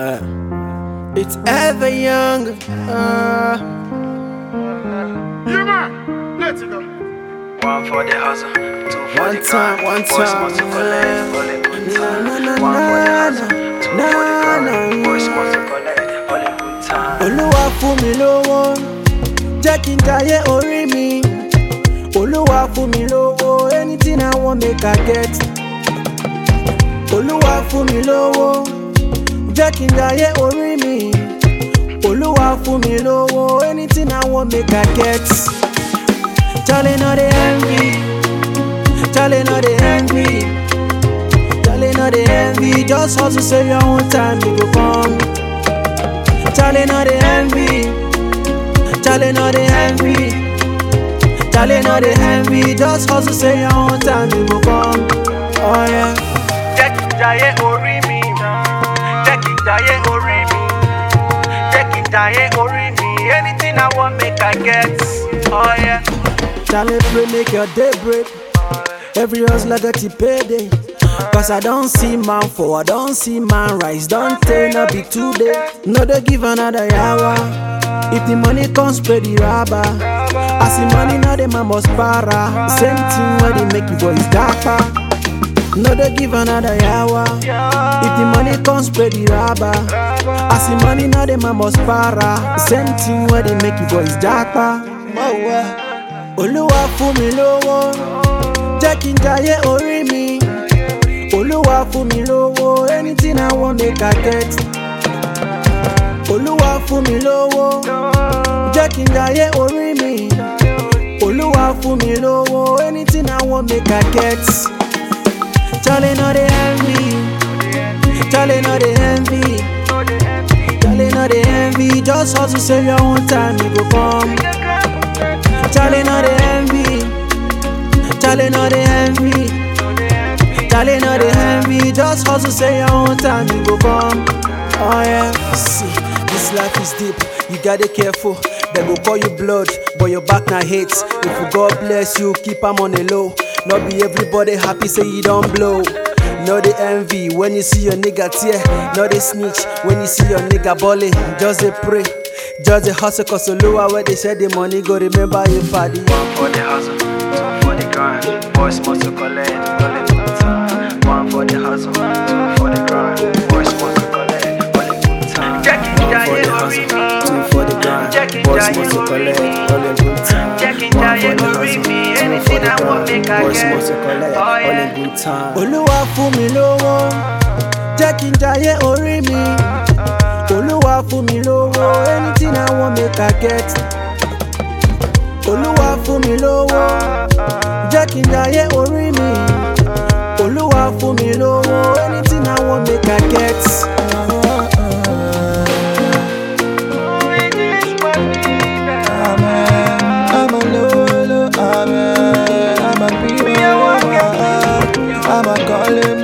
It's ever young. Yeah, man. Let's go. One for the hustle, two for the grind. One Boys time. must collect, all in good time. Na, na, One for the hustle, na, two na, for the grind. na. Boys must collect, all in good time. Olúwa fún mi lówó, jẹ́ kí n jayé orí mi. Olúwa fún mi lówó, anything I want make I get. Olúwa fún mi lówó, jẹ́ kí n jayé orí mi. Olúwa fún mi lówó, anything I want make I get. Charlie no dey envy, Charlie no dey envy, Charlie no dey envy. Just hustle, save your own time, you go come. Charlie no dey envy, Charlie no dey envy, Charlie no dey envy. Just hustle, save your own time, you go come. Oh yeah. Jẹ́ kí n jayé orí mi, jẹ́ kí n jayé orí mi, jẹ́ kí n jayé orí mi. Anything I want make I get. Oh yeah. Charlie pray make your day break. Every hustler got to payday. Cause I don't see man fall, I don't see man rise. Don't tell no be today. No they give another hour. If the money comes, spread the rubber. I see money now, the man must para. Same thing where they make you boys darker. No they give another hour. If the money comes, spread the rubber. I see money now, the man must para. Same thing where they make you boys darker. Olúwa fún mi lówó, jẹ́ kí n jayé orí mi. Olúwa fún mi lówó, anything I want make I get. Olúwa fún mi lówó, jẹ́ kí n jayé orí mi. Olúwa fún mi lówó, anything I want make I get. Charlie no dey envy, Charlie no dey envy, Charlie no dey envy. Just hustle, save your own time, you go come. Charlie no dey envy, Charlie no dey envy, Charlie no dey envy. Just hustle, save your own time, you go come. Oh yeah. See, this life is deep, you gotta careful. They go call you blood, but your back na hate. If you God bless you, keep am on the low. Not be everybody happy, say you don't blow. No dey envy when you see your nigga tear. No dey snitch when you see your nigga balling. Just dey pray, just dey hustle, cause Oluwa where they share the money, go remember your party. One for the hustle, two for the grind. Boys must collect, all in good time. One for the hustle, two for the grind. Boys must collect, all in good time. Jẹ́ kí n jayé orí mi, Two for the grind, jẹ́ kí n boys jayé must orí collect, mi, all in good time. jẹ́ kí n One jayé for the orí hustle, mi. two for Anything the I want grind, make I boys get. must collect, Oh all yeah. in good time. Olúwa fún mi lówó, jẹ́ kí n jayé orí mi. Olúwa fún mi lówó, anything I want make I get. Olúwa fún mi lówó, jẹ́ kí n jayé orí mi. Olúwa fún mi lówó, anything I want make I get. I'm a lolo, I'm a people, I'm a calling.